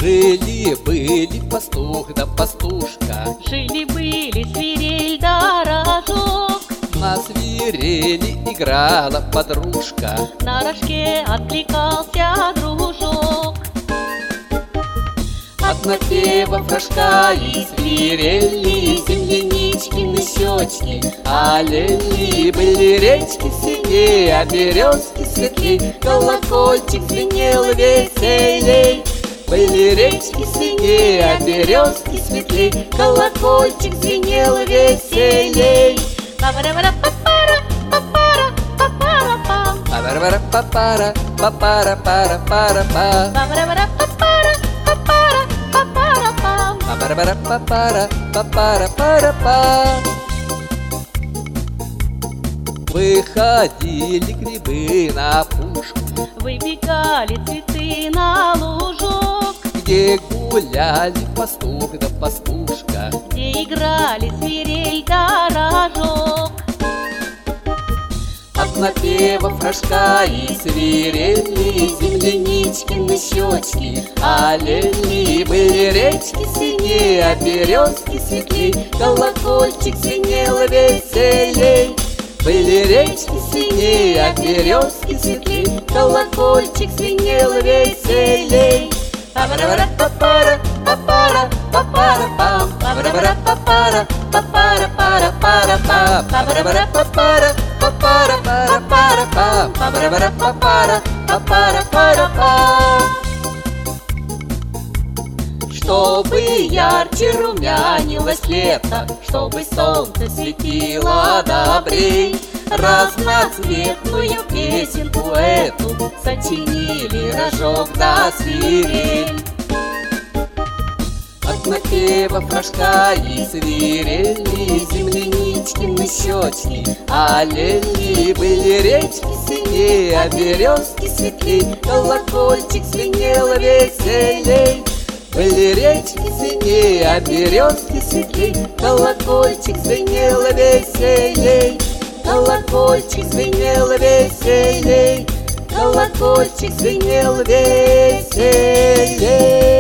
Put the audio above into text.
Жили-были пастух да пастушка, Жили-были свирель да рожок, на свирели играла подружка. на рожке откликался дружок. От напевов рожка и свирели, землянички, нысечки, аллели. Были речки синие, а березки светлей, колокольчик звенел веселей. Были речки синие, а березки светлей, колокольчик звенел веселей. Па-пара-пара, па-пара, па-пара-пам. Пара-пара-пара, пара-пара-пара-пара-па. Па-пара-пара, па-пара, па-пара-пам. Пара-пара-пара, пара-пара-пара-па. Выходили грибы на опушку, Выбегали цветы на лужок, где гуляли пастух да пастушка. где играли свирель да рожок. От напевов рожка и свирели, землянички, нысечки, аллели. Были речки синие, а березки светлей, колокольчик звенел веселей. Были речки синие, а березки светлей, колокольчик звенел веселей. Пара-пара-пара, пара-пара, пара-пам. Пара-пара-пара, пара-пара-пара-пара-па. Пара-пара-пара, пара-пара-пара-пара-па. Пара-пара-пара, пара-пара-пара-па. Чтобы ярче румянилось лето, чтобы солнце светило добрей, разноцветную песенку эту сочинили рожок да свирель. От напевов рожка и свирели, землянички, нысечки, аллели. Были речки синие, а березки светлей, колокольчик звенел веселей. Были речки синие, а березки светлей, колокольчик звенел веселей. Колокольчик звенел веселей, колокольчик звенел веселей.